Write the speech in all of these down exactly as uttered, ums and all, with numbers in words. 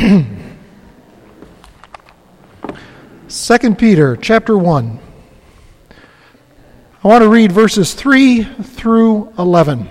Second Peter chapter one. I want to read verses three through eleven.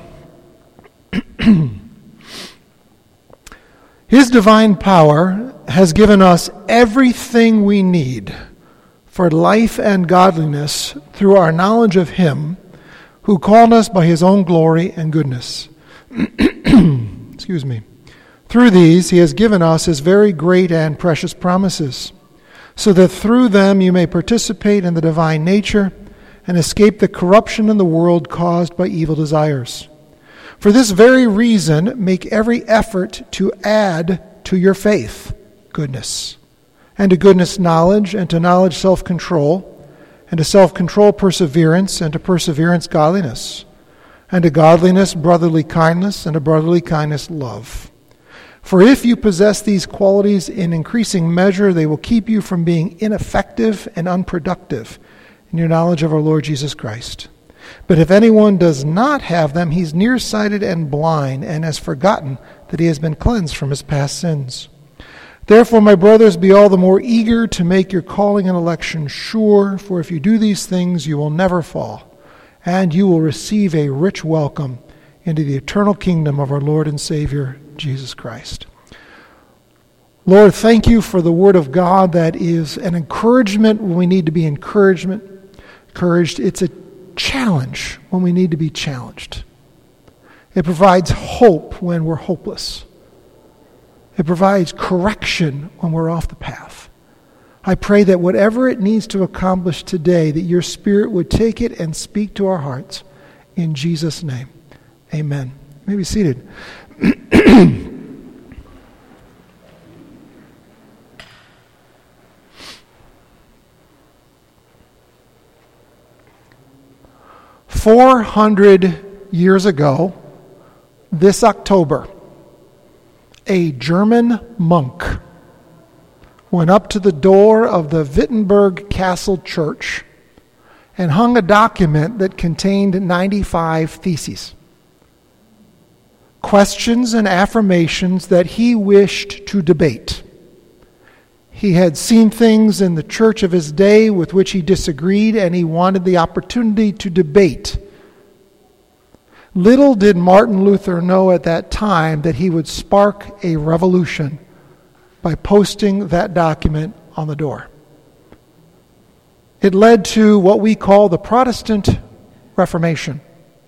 His divine power has given us everything we need for life and godliness through our knowledge of Him who called us by His own glory and goodness. Excuse me. Through these He has given us His very great and precious promises, so that through them you may participate in the divine nature and escape the corruption in the world caused by evil desires. For this very reason, make every effort to add to your faith goodness, and to goodness knowledge, and to knowledge self-control, and to self-control perseverance, and to perseverance godliness, and to godliness brotherly kindness, and to brotherly kindness love. For if you possess these qualities in increasing measure, they will keep you from being ineffective and unproductive in your knowledge of our Lord Jesus Christ. But if anyone does not have them, he's nearsighted and blind, and has forgotten that he has been cleansed from his past sins. Therefore, my brothers, be all the more eager to make your calling and election sure, for if you do these things, you will never fall, and you will receive a rich welcome into the eternal kingdom of our Lord and Savior, Jesus Christ. Lord, thank you for the Word of God that is an encouragement when we need to be encouragement, encouraged. It's a challenge when we need to be challenged. It provides hope when we're hopeless. It provides correction when we're off the path. I pray that whatever it needs to accomplish today, that your Spirit would take it and speak to our hearts. In Jesus' name, amen. You may be seated. Four hundred years ago, this October, a German monk went up to the door of the Wittenberg Castle Church and hung a document that contained ninety-five theses, questions and affirmations that he wished to debate. He had seen things in the church of his day with which he disagreed, and he wanted the opportunity to debate. Little did Martin Luther know at that time that he would spark a revolution by posting that document on the door. It led to what we call the Protestant Reformation.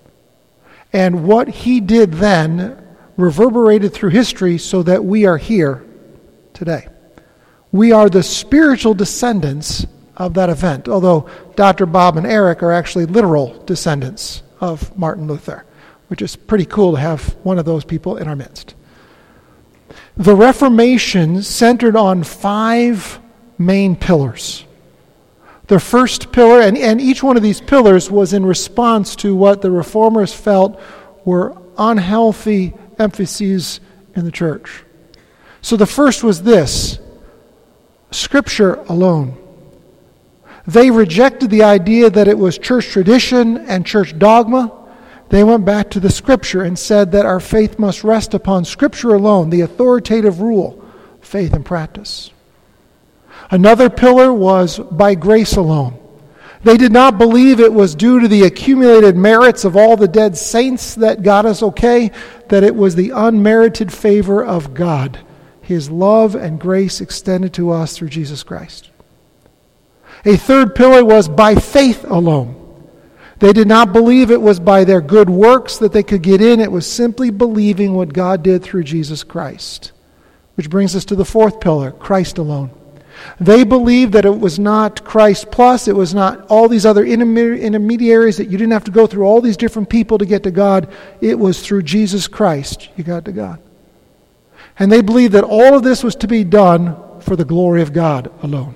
And what he did then reverberated through history so that we are here today. We are the spiritual descendants of that event, although Doctor Bob and Eric are actually literal descendants of Martin Luther, which is pretty cool to have one of those people in our midst. The Reformation centered on five main pillars. The first pillar, and, and each one of these pillars was in response to what the Reformers felt were unhealthy emphases in the church. So the first was this: Scripture alone. They rejected the idea that it was church tradition and church dogma. They went back to the Scripture and said that our faith must rest upon Scripture alone, the authoritative rule, faith and practice. Another pillar was by grace alone. They did not believe it was due to the accumulated merits of all the dead saints that got us okay, that it was the unmerited favor of God, His love and grace extended to us through Jesus Christ. A third pillar was by faith alone. They did not believe it was by their good works that they could get in. It was simply believing what God did through Jesus Christ. Which brings us to the fourth pillar, Christ alone. They believed that it was not Christ plus, it was not all these other intermediaries, that you didn't have to go through all these different people to get to God. It was through Jesus Christ you got to God. And they believed that all of this was to be done for the glory of God alone.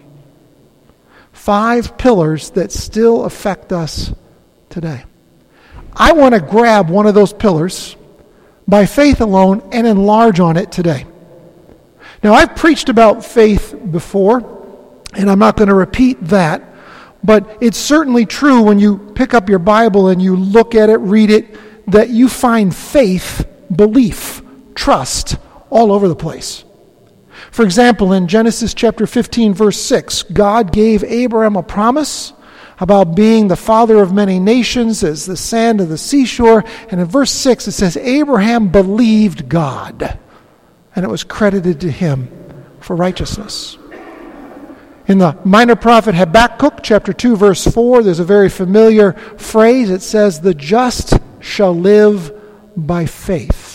Five pillars that still affect us today. I want to grab one of those pillars by faith alone and enlarge on it today. Now, I've preached about faith before, and I'm not going to repeat that, but it's certainly true when you pick up your Bible and you look at it, read it, that you find faith, belief, trust all over the place. For example, in Genesis chapter fifteen, verse six, God gave Abraham a promise about being the father of many nations as the sand of the seashore. And in verse six, it says, Abraham believed God, and it was credited to him for righteousness. In the minor prophet Habakkuk, chapter two, verse four, there's a very familiar phrase. It says, the just shall live by faith.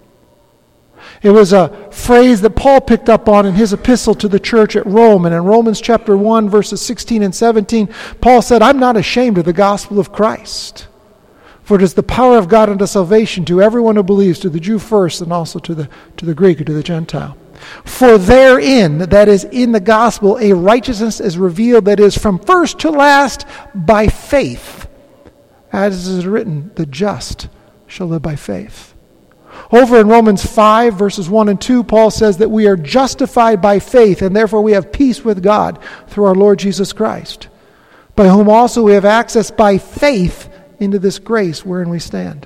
It was a phrase that Paul picked up on in his epistle to the church at Rome. And in Romans chapter one, verses sixteen and seventeen, Paul said, I'm not ashamed of the gospel of Christ. For it is the power of God unto salvation to everyone who believes, to the Jew first, and also to the, to the Greek or to the Gentile. For therein, that is in the gospel, a righteousness is revealed that is from first to last by faith. As is written, the just shall live by faith. Over in Romans five, verses one and two, Paul says that we are justified by faith, and therefore we have peace with God through our Lord Jesus Christ, by whom also we have access by faith into this grace wherein we stand.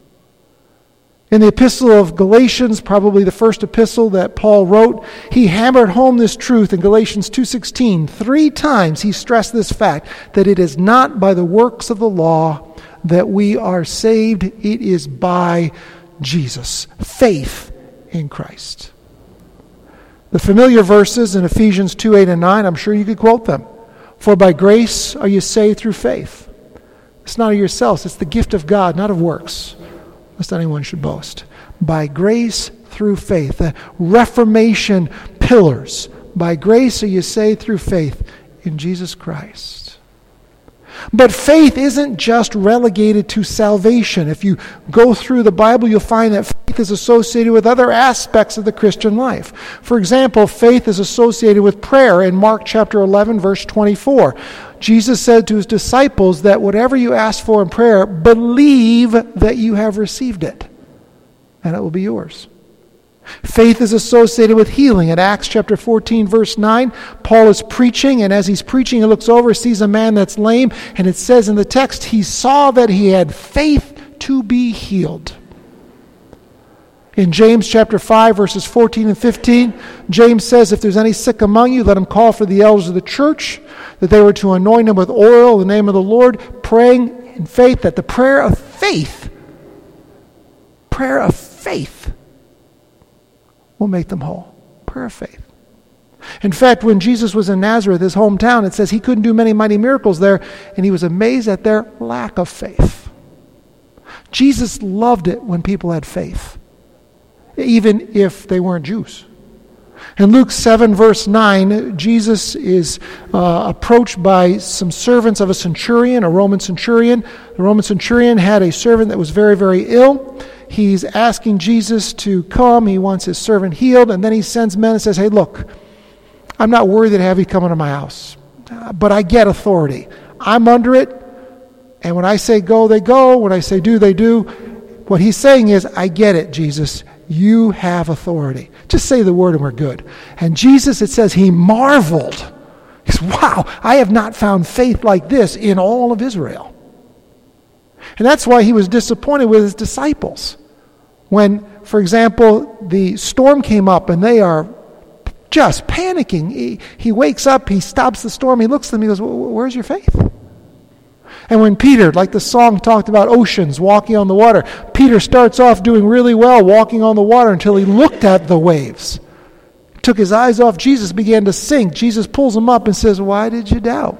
In the epistle of Galatians, probably the first epistle that Paul wrote, he hammered home this truth in Galatians two sixteen. Three times he stressed this fact, that it is not by the works of the law that we are saved, it is by Jesus, faith in Christ. The familiar verses in Ephesians two, eight and nine, I'm sure you could quote them. For by grace are you saved through faith. It's not of yourselves, it's the gift of God, not of works, lest anyone should boast. By grace through faith. The Reformation pillars. By grace are you saved through faith in Jesus Christ. But faith isn't just relegated to salvation. If you go through the Bible, you'll find that faith is associated with other aspects of the Christian life. For example, faith is associated with prayer in Mark chapter eleven, verse twenty-four. Jesus said to his disciples that whatever you ask for in prayer, believe that you have received it, and it will be yours. Faith is associated with healing. In Acts chapter fourteen, verse nine, Paul is preaching, and as he's preaching, he looks over, sees a man that's lame, and it says in the text, he saw that he had faith to be healed. In James chapter five, verses fourteen and fifteen, James says, if there's any sick among you, let him call for the elders of the church, that they were to anoint him with oil in the name of the Lord, praying in faith that the prayer of faith, prayer of faith, will make them whole. Prayer of faith. In fact, when Jesus was in Nazareth, his hometown, it says he couldn't do many mighty miracles there, and he was amazed at their lack of faith. Jesus loved it when people had faith, even if they weren't Jews. In Luke seven, verse nine, Jesus is uh, approached by some servants of a centurion, a Roman centurion. The Roman centurion had a servant that was very, very ill. He's asking Jesus to come. He wants his servant healed. And then he sends men and says, hey, look, I'm not worthy to have you come into my house, but I get authority. I'm under it. And when I say go, they go. When I say do, they do. What he's saying is, I get it, Jesus. You have authority. Just say the word and we're good. And Jesus, it says, he marveled. He says, wow, I have not found faith like this in all of Israel. And that's why he was disappointed with his disciples. When, for example, the storm came up and they are just panicking. He, he wakes up, he stops the storm, he looks at them, he goes, where's your faith? And when Peter, like the song talked about oceans walking on the water, Peter starts off doing really well walking on the water until he looked at the waves. Took his eyes off Jesus, began to sink. Jesus pulls him up and says, why did you doubt?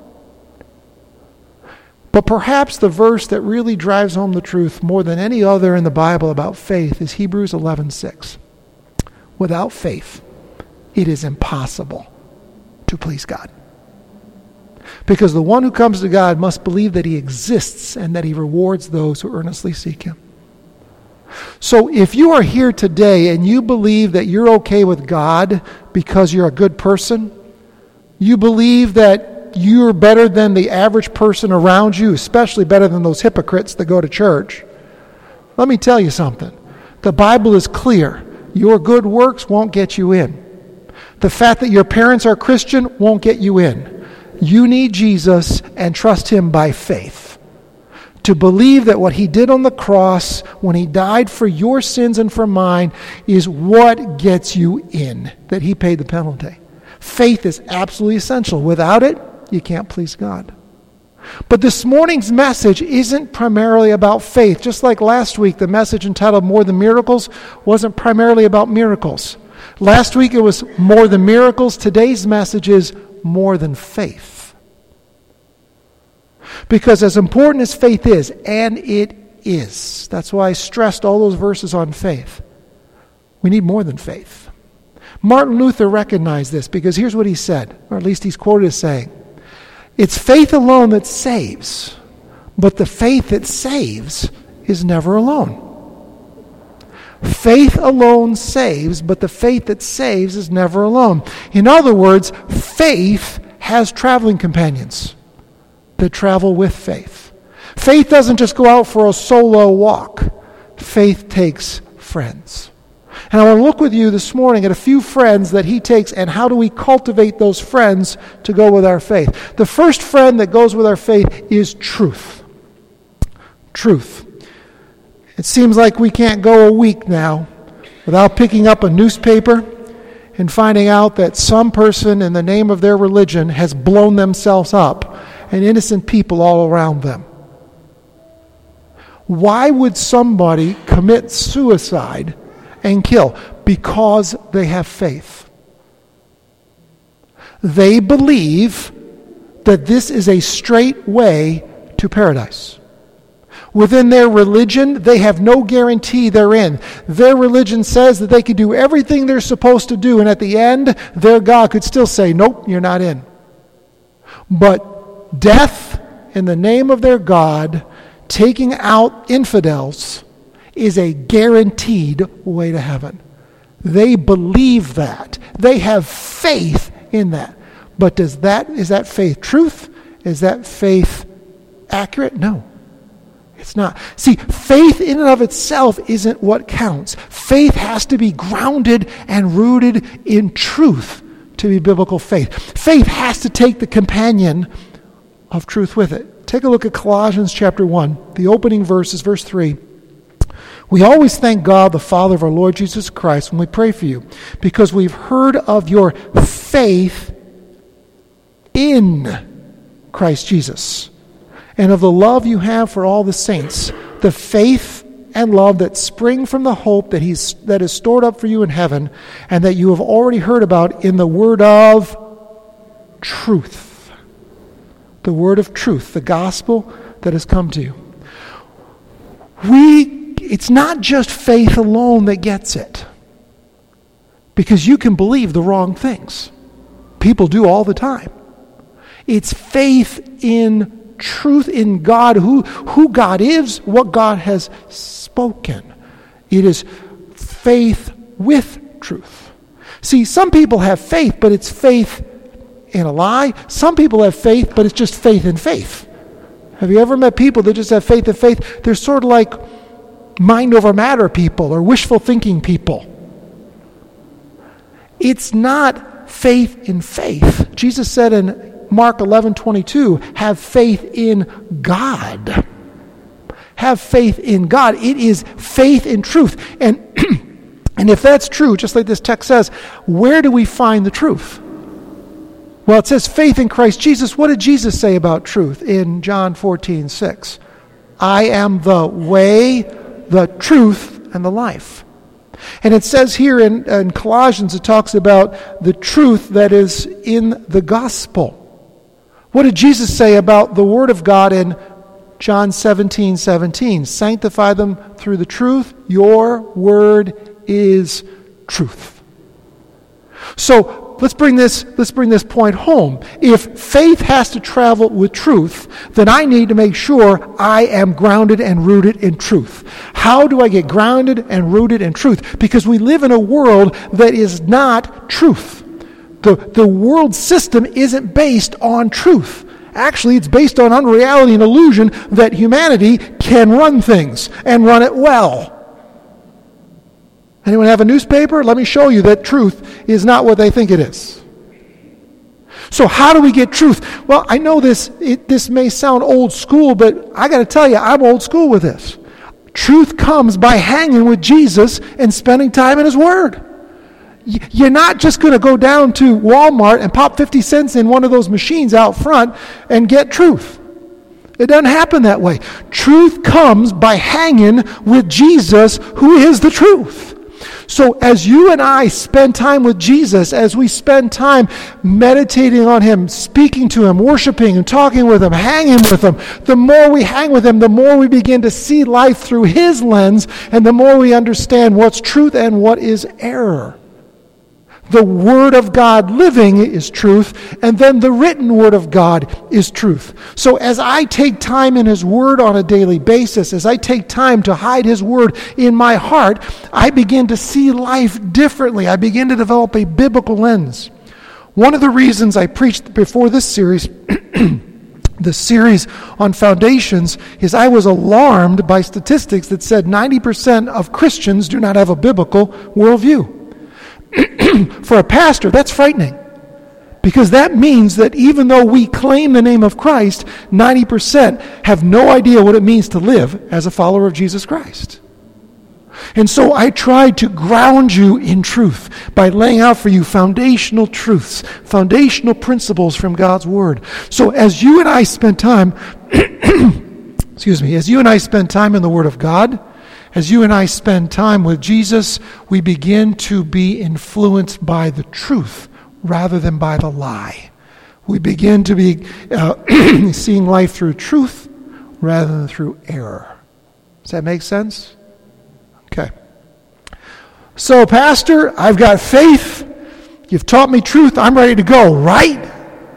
But perhaps the verse that really drives home the truth more than any other in the Bible about faith is Hebrews eleven six. Without faith, it is impossible to please God. Because the one who comes to God must believe that he exists and that he rewards those who earnestly seek him. So if you are here today and you believe that you're okay with God because you're a good person, you believe that you're better than the average person around you, especially better than those hypocrites that go to church, let me tell you something. The Bible is clear. Your good works won't get you in. The fact that your parents are Christian won't get you in. You need Jesus and trust him by faith. To believe that what he did on the cross when he died for your sins and for mine is what gets you in, that he paid the penalty. Faith is absolutely essential. Without it, you can't please God. But this morning's message isn't primarily about faith. Just like last week, the message entitled More Than Miracles wasn't primarily about miracles. Last week it was more than miracles. Today's message is more than faith. Because as important as faith is, and it is, that's why I stressed all those verses on faith, we need more than faith. Martin Luther recognized this because here's what he said, or at least he's quoted as saying, it's faith alone that saves, but the faith that saves is never alone. Faith alone saves, but the faith that saves is never alone. In other words, faith has traveling companions that travel with faith. Faith doesn't just go out for a solo walk. Faith takes friends. And I want to look with you this morning at a few friends that he takes and how do we cultivate those friends to go with our faith. The first friend that goes with our faith is truth. Truth. It seems like we can't go a week now without picking up a newspaper and finding out that some person in the name of their religion has blown themselves up and innocent people all around them. Why would somebody commit suicide and kill? Because they have faith. They believe that this is a straight way to paradise. Within their religion, they have no guarantee they're in. Their religion says that they could do everything they're supposed to do, and at the end, their God could still say, nope, you're not in. But death in the name of their God, taking out infidels, is a guaranteed way to heaven. They believe that. They have faith in that. But does that is that faith truth? Is that faith accurate? No. It's not. See, faith in and of itself isn't what counts. Faith has to be grounded and rooted in truth to be biblical faith. Faith has to take the companion of truth with it. Take a look at Colossians chapter one, the opening verses, verse three. We always thank God, the Father of our Lord Jesus Christ, when we pray for you, because we've heard of your faith in Christ Jesus, and of the love you have for all the saints, the faith and love that spring from the hope that he's that is stored up for you in heaven, and that you have already heard about in the word of truth. The word of truth, the gospel that has come to you. We It's not just faith alone that gets it. Because you can believe the wrong things. People do all the time. It's faith in truth in God, who, who God is, what God has spoken. It is faith with truth. See, some people have faith, but it's faith in a lie. Some people have faith, but it's just faith in faith. Have you ever met people that just have faith in faith? They're sort of like mind over matter people or wishful thinking people. It's not faith in faith. Jesus said in Mark eleven twenty-two, have faith in God. Have faith in God. It is faith in truth. And, and if that's true, just like this text says, where do we find the truth? Well, it says faith in Christ Jesus. What did Jesus say about truth in John fourteen six? I am the way, the truth, and the life. And it says here in, in Colossians, it talks about the truth that is in the gospel. What did Jesus say about the Word of God in John seventeen seventeen? Sanctify them through the truth. Your word is truth. So let's bring this, let's bring this point home. If faith has to travel with truth, then I need to make sure I am grounded and rooted in truth. How do I get grounded and rooted in truth? Because we live in a world that is not truth. The, the world system isn't based on truth. Actually, it's based on unreality and illusion that humanity can run things and run it well. Anyone have a newspaper? Let me show you that truth is not what they think it is. So how do we get truth? Well, I know this it, this may sound old school, but I got to tell you, I'm old school with this. Truth comes by hanging with Jesus and spending time in His Word. You're not just going to go down to Walmart and pop fifty cents in one of those machines out front and get truth. It doesn't happen that way. Truth comes by hanging with Jesus, who is the truth. So as you and I spend time with Jesus, as we spend time meditating on Him, speaking to Him, worshiping and talking with Him, hanging with Him, the more we hang with Him, the more we begin to see life through His lens, and the more we understand what's truth and what is error. The Word of God living is truth, and then the written Word of God is truth. So as I take time in His Word on a daily basis, as I take time to hide His Word in my heart, I begin to see life differently. I begin to develop a biblical lens. One of the reasons I preached before this series, the series on foundations, is I was alarmed by statistics that said ninety percent of Christians do not have a biblical worldview. For a pastor, that's frightening, because that means that even though we claim the name of Christ, ninety percent have no idea what it means to live as a follower of Jesus Christ. And so I tried to ground you in truth by laying out for you foundational truths, foundational principles from God's Word. So as you and I spend time, excuse me, as you and I spend time in the Word of God, as you and I spend time with Jesus, we begin to be influenced by the truth rather than by the lie. We begin to be uh, seeing life through truth rather than through error. Does that make sense? Okay. So, Pastor, I've got faith. You've taught me truth. I'm ready to go, right?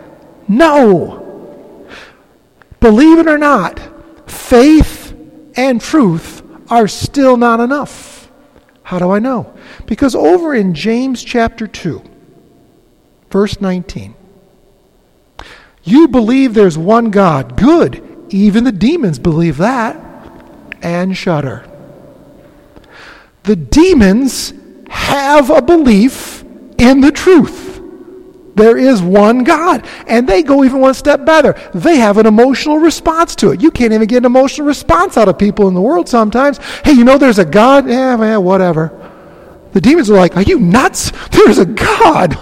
No. Believe it or not, faith and truth are still not enough. How do I know? Because over in James chapter two, verse nineteen, you believe there's one God. Good. Even the demons believe that and shudder. The demons have a belief in the truth. There is one God. And they go even one step better. They have an emotional response to it. You can't even get an emotional response out of people in the world sometimes. Hey, you know there's a God? Yeah, man, whatever. The demons are like, are you nuts? There's a God.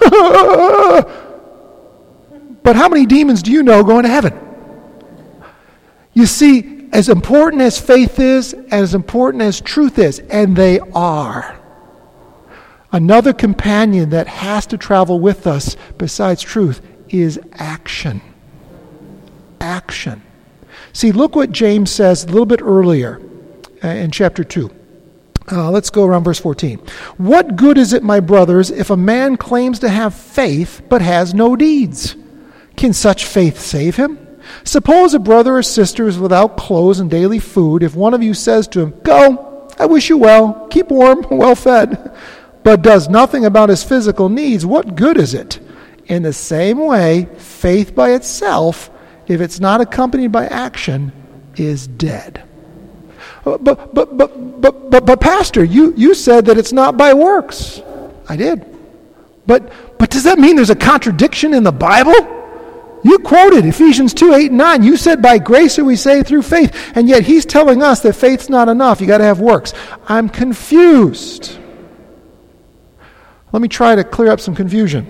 But how many demons do you know going to heaven? You see, as important as faith is, as important as truth is, and they are, another companion that has to travel with us besides truth is action. Action. See, look what James says a little bit earlier uh, in chapter two. Uh, let's go around verse fourteen. What good is it, my brothers, if a man claims to have faith but has no deeds? Can such faith save him? Suppose a brother or sister is without clothes and daily food. If one of you says to him, go, I wish you well, keep warm, well fed, but does nothing about his physical needs, what good is it? In the same way, faith by itself, if it's not accompanied by action, is dead. But but but but but but, but Pastor, you, you said that it's not by works. I did. But but does that mean there's a contradiction in the Bible? You quoted Ephesians two, eight, and nine. You said by grace are we saved through faith. And yet he's telling us that faith's not enough. You got to have works. I'm confused. Let me try to clear up some confusion.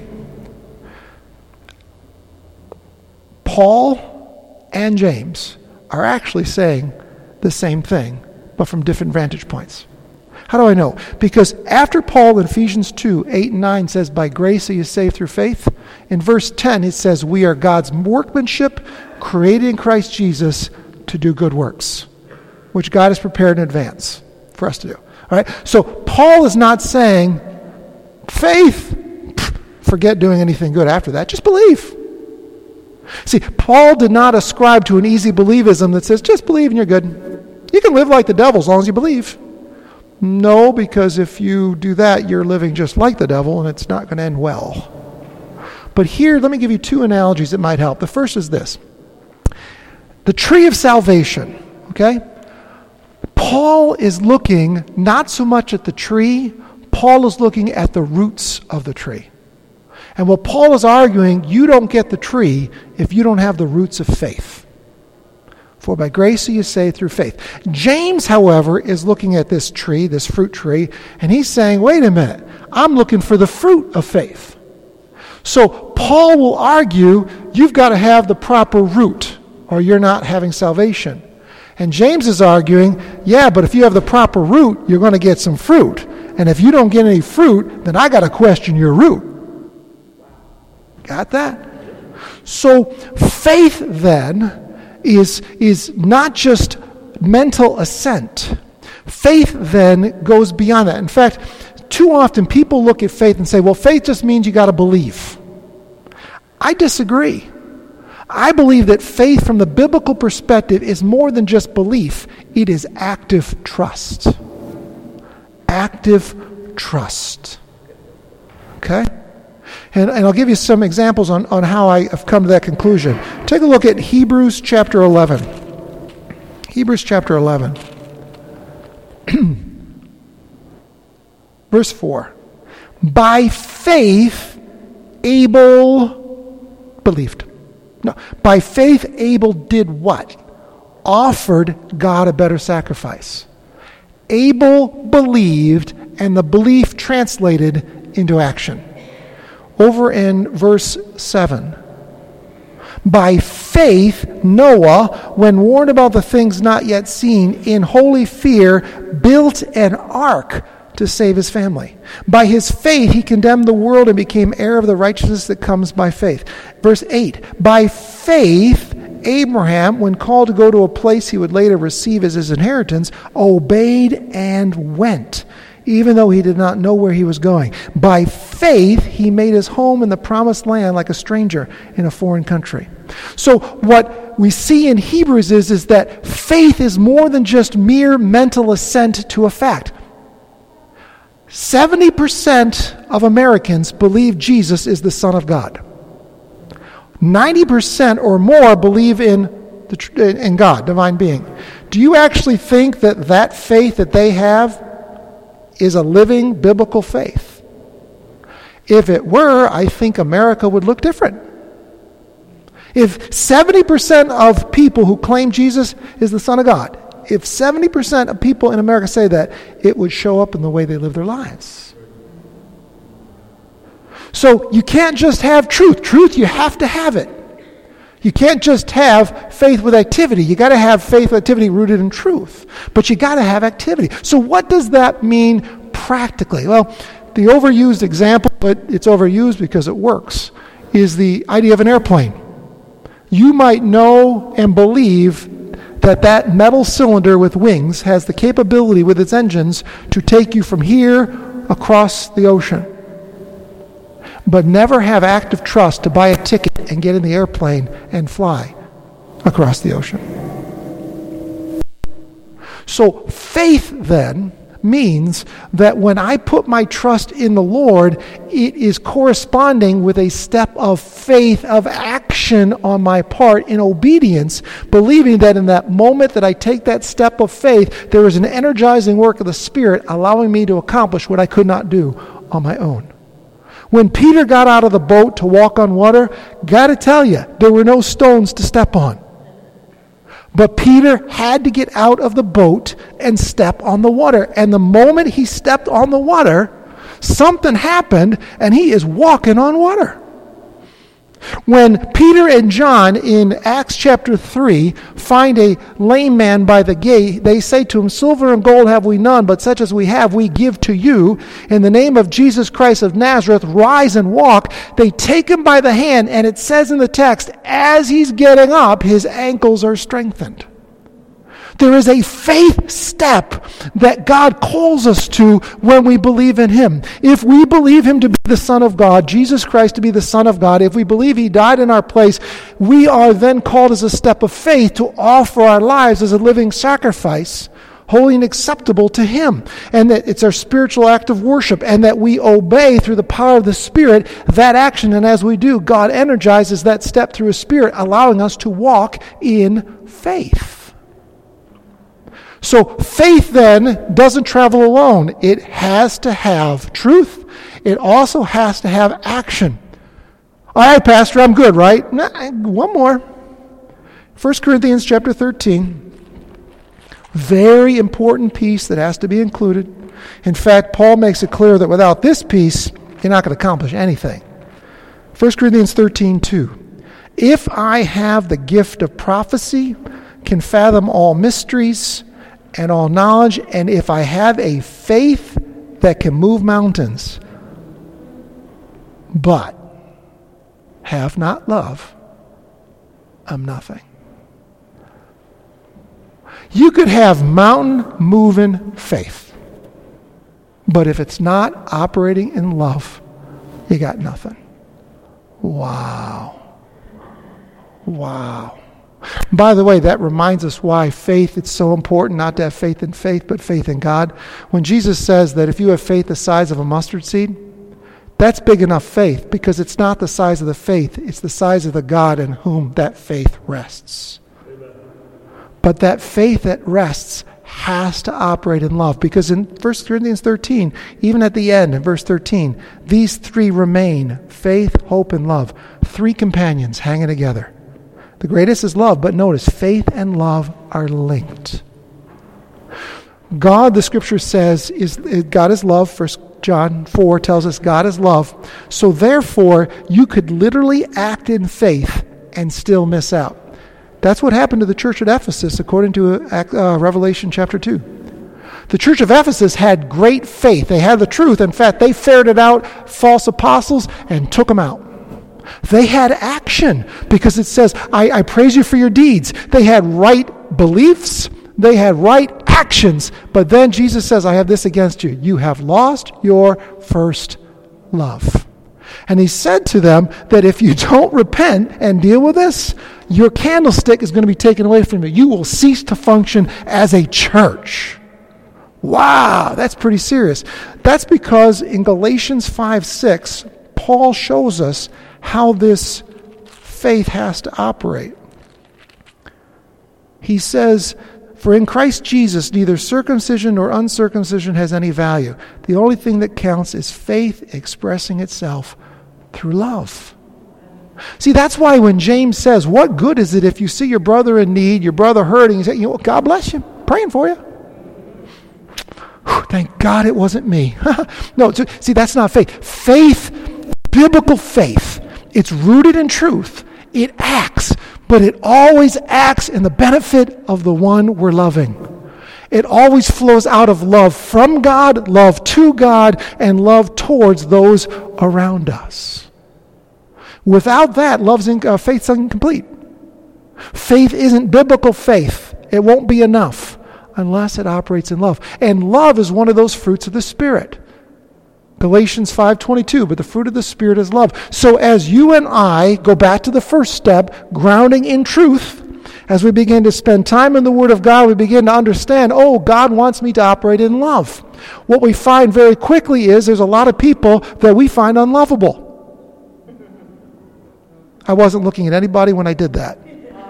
Paul and James are actually saying the same thing, but from different vantage points. How do I know? Because after Paul in Ephesians two, eight, and nine says, by grace are you saved through faith, in verse ten it says, we are God's workmanship, created in Christ Jesus to do good works, which God has prepared in advance for us to do. All right? So Paul is not saying, faith, pff, forget doing anything good after that, just believe. See, Paul did not ascribe to an easy believism that says, just believe and you're good. You can live like the devil as long as you believe. No, because if you do that, you're living just like the devil, and it's not going to end well. But here, let me give you two analogies that might help. The first is this. The tree of salvation, okay? Paul is looking not so much at the tree, Paul is looking at the roots of the tree. And what Paul is arguing, you don't get the tree if you don't have the roots of faith. For by grace are you saved through faith. James, however, is looking at this tree, this fruit tree, and he's saying, wait a minute, I'm looking for the fruit of faith. So Paul will argue, you've got to have the proper root, or you're not having salvation. And James is arguing, yeah, but if you have the proper root, you're going to get some fruit. And if you don't get any fruit, then I got to question your root. Got that? So faith then is, is not just mental assent. Faith then goes beyond that. In fact, too often people look at faith and say, well, faith just means you got to believe. I disagree. I believe that faith from the biblical perspective is more than just belief. It is active trust. Active trust. Okay? And, and I'll give you some examples on, on how I have come to that conclusion. Take a look at Hebrews chapter eleven. Hebrews chapter eleven. Verse four. By faith, Abel believed. No, by faith, Abel did what? Offered God a better sacrifice. Abel believed, and the belief translated into action. Over in verse seven. By faith, Noah, when warned about the things not yet seen, in holy fear, built an ark to save his family. By his faith, he condemned the world and became heir of the righteousness that comes by faith. Verse eight, by faith, Abraham, when called to go to a place he would later receive as his inheritance, obeyed and went, even though he did not know where he was going. By faith, he made his home in the promised land like a stranger in a foreign country. So what we see in Hebrews is, is that faith is more than just mere mental assent to a fact. seventy percent of Americans believe Jesus is the Son of God. ninety percent or more believe in the, in God, divine being. Do you actually think that that faith that they have is a living biblical faith? If it were, I think America would look different. If seventy percent of people who claim Jesus is the Son of God, if seventy percent of people in America say that, it would show up in the way they live their lives. So you can't just have truth. Truth, you have to have it. You can't just have faith with activity. You got to have faith with activity rooted in truth. But you got to have activity. So what does that mean practically? Well, the overused example, but it's overused because it works, is the idea of an airplane. You might know and believe that that metal cylinder with wings has the capability with its engines to take you from here across the ocean, but never have active trust to buy a ticket and get in the airplane and fly across the ocean. So faith then means that when I put my trust in the Lord, it is corresponding with a step of faith, of action on my part in obedience, believing that in that moment that I take that step of faith, there is an energizing work of the Spirit allowing me to accomplish what I could not do on my own. When Peter got out of the boat to walk on water, got to tell you, there were no stones to step on. But Peter had to get out of the boat and step on the water. And the moment he stepped on the water, something happened, and he is walking on water. When Peter and John in Acts chapter three find a lame man by the gate, they say to him, "Silver and gold have we none, but such as we have we give to you. In the name of Jesus Christ of Nazareth, rise and walk." They take him by the hand, and it says in the text, as he's getting up, his ankles are strengthened. There is a faith step that God calls us to when we believe in Him. If we believe Him to be the Son of God, Jesus Christ to be the Son of God, if we believe He died in our place, we are then called as a step of faith to offer our lives as a living sacrifice, holy and acceptable to Him. And that it's our spiritual act of worship, and that we obey through the power of the Spirit that action. And as we do, God energizes that step through His Spirit, allowing us to walk in faith. So faith then doesn't travel alone. It has to have truth. It also has to have action. All right, Pastor, I'm good, right? Nah, one more. First Corinthians chapter thirteen. Very important piece that has to be included. In fact, Paul makes it clear that without this piece, you're not going to accomplish anything. First Corinthians thirteen two. If I have the gift of prophecy, can fathom all mysteries and all knowledge, and if I have a faith that can move mountains, but have not love, I'm nothing. You could have mountain-moving faith, but if it's not operating in love, you got nothing. Wow. Wow. By the way, that reminds us why faith, it's so important not to have faith in faith, but faith in God. When Jesus says that if you have faith the size of a mustard seed, that's big enough faith, because it's not the size of the faith, it's the size of the God in whom that faith rests. Amen. But that faith that rests has to operate in love, because in First Corinthians thirteen, even at the end, in verse thirteen, these three remain: faith, hope, and love. Three companions hanging together. The greatest is love, but notice, faith and love are linked. God, the Scripture says, is God is love. First John four tells us God is love. So therefore, you could literally act in faith and still miss out. That's what happened to the church at Ephesus, according to uh, Revelation chapter two. The church of Ephesus had great faith. They had the truth. In fact, they ferreted out false apostles and took them out. They had action, because it says, I, I praise you for your deeds. They had right beliefs. They had right actions. But then Jesus says, I have this against you. You have lost your first love. And he said to them that if you don't repent and deal with this, your candlestick is going to be taken away from you. You will cease to function as a church. Wow, that's pretty serious. That's because in Galatians five six, Paul shows us how this faith has to operate. He says, for in Christ Jesus, neither circumcision nor uncircumcision has any value. The only thing that counts is faith expressing itself through love. See, that's why when James says, what good is it if you see your brother in need, your brother hurting, you say, you know, God bless you, praying for you. Whew, thank God it wasn't me. No, see, that's not faith. Faith, biblical faith, it's rooted in truth. It acts, but it always acts in the benefit of the one we're loving. It always flows out of love from God, love to God, and love towards those around us. Without that, love's in, uh, faith's incomplete. Faith isn't biblical faith. It won't be enough unless it operates in love. And love is one of those fruits of the Spirit. Galatians five twenty-two, but the fruit of the Spirit is love. So as you and I go back to the first step, grounding in truth, as we begin to spend time in the Word of God, we begin to understand, oh, God wants me to operate in love. What we find very quickly is there's a lot of people that we find unlovable. I wasn't looking at anybody when I did that.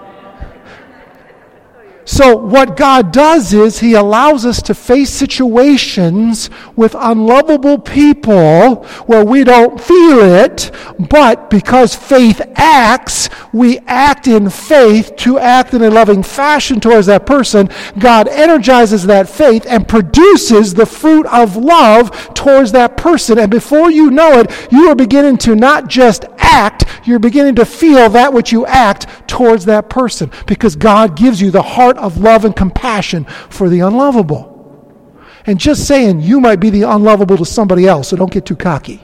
So what God does is He allows us to face situations with unlovable people where we don't feel it, but because faith acts, we act in faith to act in a loving fashion towards that person. God energizes that faith and produces the fruit of love towards that person. And before you know it, you are beginning to not just act, you're beginning to feel that which you act towards that person, because God gives you the heart of love and compassion for the unlovable. And just saying you might be the unlovable to somebody else, so don't get too cocky.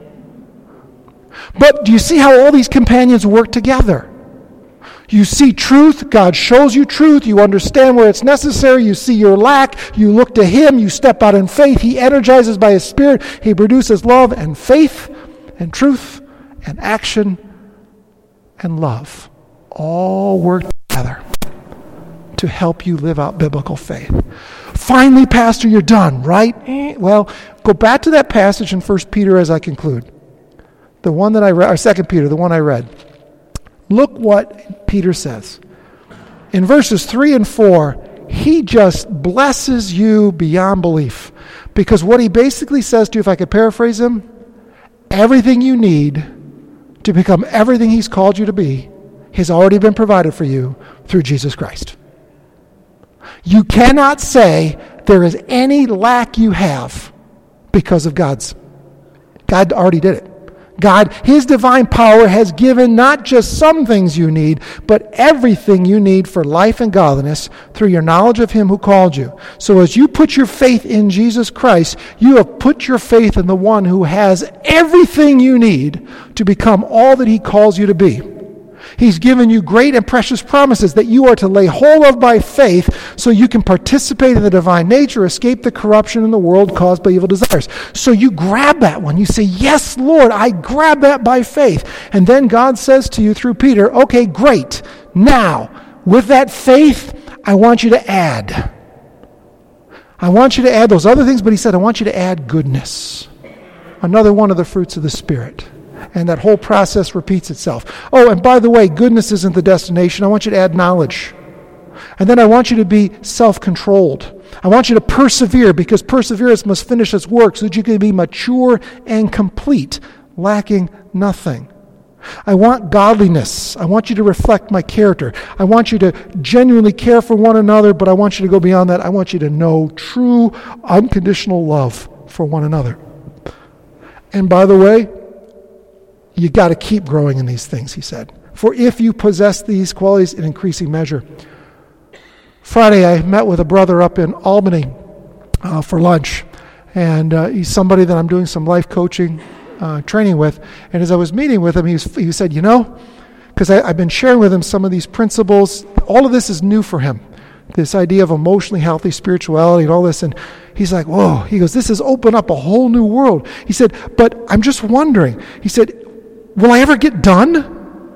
But do you see how all these companions work together? You see truth, God shows you truth, you understand where it's necessary, you see your lack, you look to Him, you step out in faith, He energizes by His Spirit, He produces love and faith and truth and action and love. All work together to help you live out biblical faith. Finally, Pastor, you're done, right? Eh, well, go back to that passage in First Peter as I conclude. The one that I read, or Second Peter, the one I read. Look what Peter says. In verses three and four, he just blesses you beyond belief. Because what he basically says to you, if I could paraphrase him, everything you need to become everything he's called you to be has already been provided for you through Jesus Christ. You cannot say there is any lack you have because of God's. God already did it. God, his divine power has given not just some things you need, but everything you need for life and godliness through your knowledge of him who called you. So as you put your faith in Jesus Christ, you have put your faith in the one who has everything you need to become all that he calls you to be. He's given you great and precious promises that you are to lay hold of by faith so you can participate in the divine nature, escape the corruption in the world caused by evil desires. So you grab that one. You say, yes, Lord, I grab that by faith. And then God says to you through Peter, okay, great. Now, with that faith, I want you to add. I want you to add those other things, but he said, I want you to add goodness. Another one of the fruits of the Spirit. And that whole process repeats itself. Oh, and by the way, goodness isn't the destination. I want you to add knowledge. And then I want you to be self-controlled. I want you to persevere, because perseverance must finish its work so that you can be mature and complete, lacking nothing. I want godliness. I want you to reflect my character. I want you to genuinely care for one another, but I want you to go beyond that. I want you to know true, unconditional love for one another. And by the way, you got to keep growing in these things, he said. For if you possess these qualities in increasing measure. Friday, I met with a brother up in Albany uh, for lunch. And uh, he's somebody that I'm doing some life coaching uh, training with. And as I was meeting with him, he, was, he said, you know, because I've been sharing with him some of these principles. All of this is new for him. This idea of emotionally healthy spirituality and all this. And he's like, whoa. He goes, this has opened up a whole new world. He said, but I'm just wondering. He said, will I ever get done?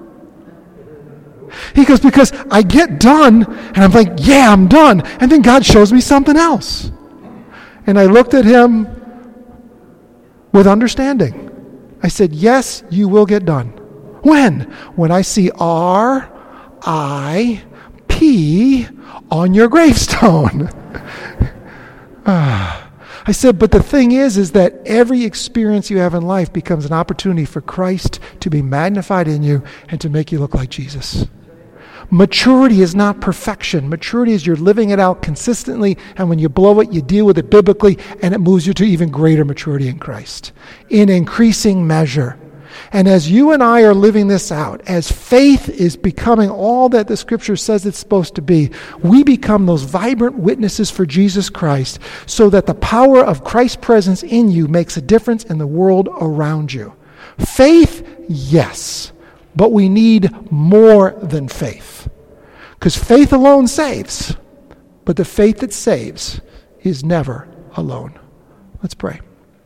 He goes, because I get done, and I'm like, yeah, I'm done. And then God shows me something else. And I looked at him with understanding. I said, yes, you will get done. When? When I see R I P on your gravestone. ah. I said, but the thing is, is that every experience you have in life becomes an opportunity for Christ to be magnified in you and to make you look like Jesus. Maturity is not perfection. Maturity is you're living it out consistently, and when you blow it, you deal with it biblically, and it moves you to even greater maturity in Christ, in increasing measure. And as you and I are living this out, as faith is becoming all that the Scripture says it's supposed to be, we become those vibrant witnesses for Jesus Christ, so that the power of Christ's presence in you makes a difference in the world around you. Faith, yes, but we need more than faith. Because faith alone saves, but the faith that saves is never alone. Let's pray.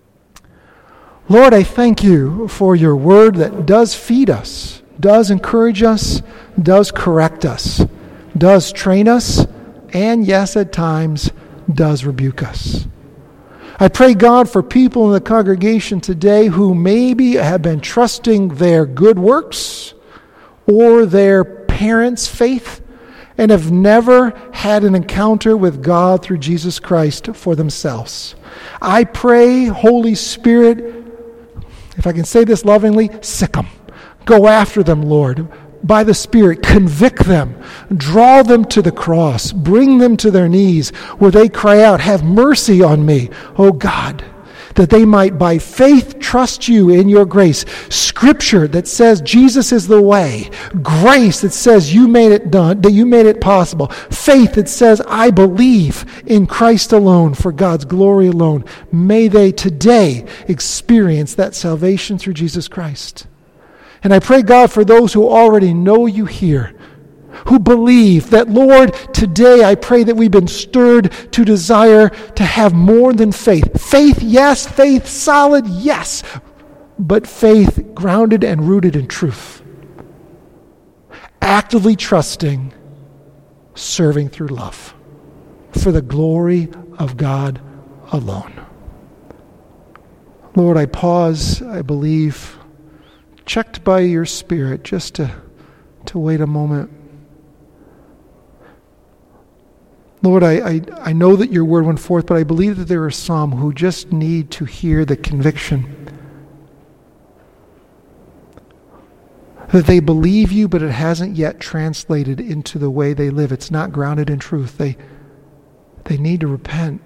Lord, I thank you for your word that does feed us, does encourage us, does correct us, does train us, and yes, at times, does rebuke us. I pray, God, for people in the congregation today who maybe have been trusting their good works or their parents' faith and have never had an encounter with God through Jesus Christ for themselves. I pray, Holy Spirit, if I can say this lovingly, sick them. Go after them, Lord. By the Spirit, convict them. Draw them to the cross. Bring them to their knees where they cry out, have mercy on me, oh God, that they might by faith trust you in your grace. Scripture that says Jesus is the way. Grace that says you made it done, that you made it possible. Faith that says I believe in Christ alone for God's glory alone. May they today experience that salvation through Jesus Christ. And I pray, God, for those who already know you here, who believe that, Lord, today I pray that we've been stirred to desire to have more than faith. Faith, yes. Faith, solid, yes. But faith grounded and rooted in truth. Actively trusting, serving through love for the glory of God alone. Lord, I pause, I believe, checked by your Spirit, just to, to wait a moment. Lord, I, I, I know that your word went forth, but I believe that there are some who just need to hear the conviction. that they believe you, but it hasn't yet translated into the way they live. It's not grounded in truth. They, they need to repent.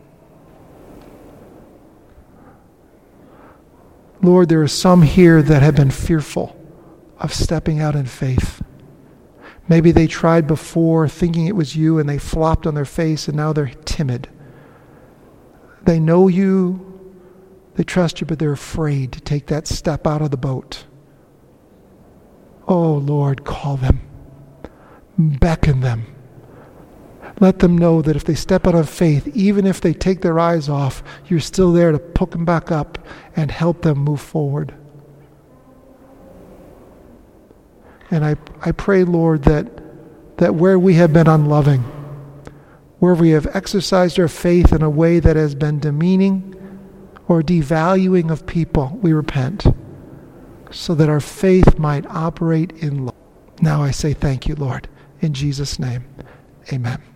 Lord, there are some here that have been fearful of stepping out in faith. Maybe they tried before thinking it was you and they flopped on their face and now they're timid. They know you, they trust you, but they're afraid to take that step out of the boat. Oh, Lord, call them. Beckon them. Let them know that if they step out of faith, even if they take their eyes off, you're still there to pick them back up and help them move forward. And I, I pray, Lord, that, that where we have been unloving, where we have exercised our faith in a way that has been demeaning or devaluing of people, we repent, so that our faith might operate in love. Now I say thank you, Lord. In Jesus' name, amen.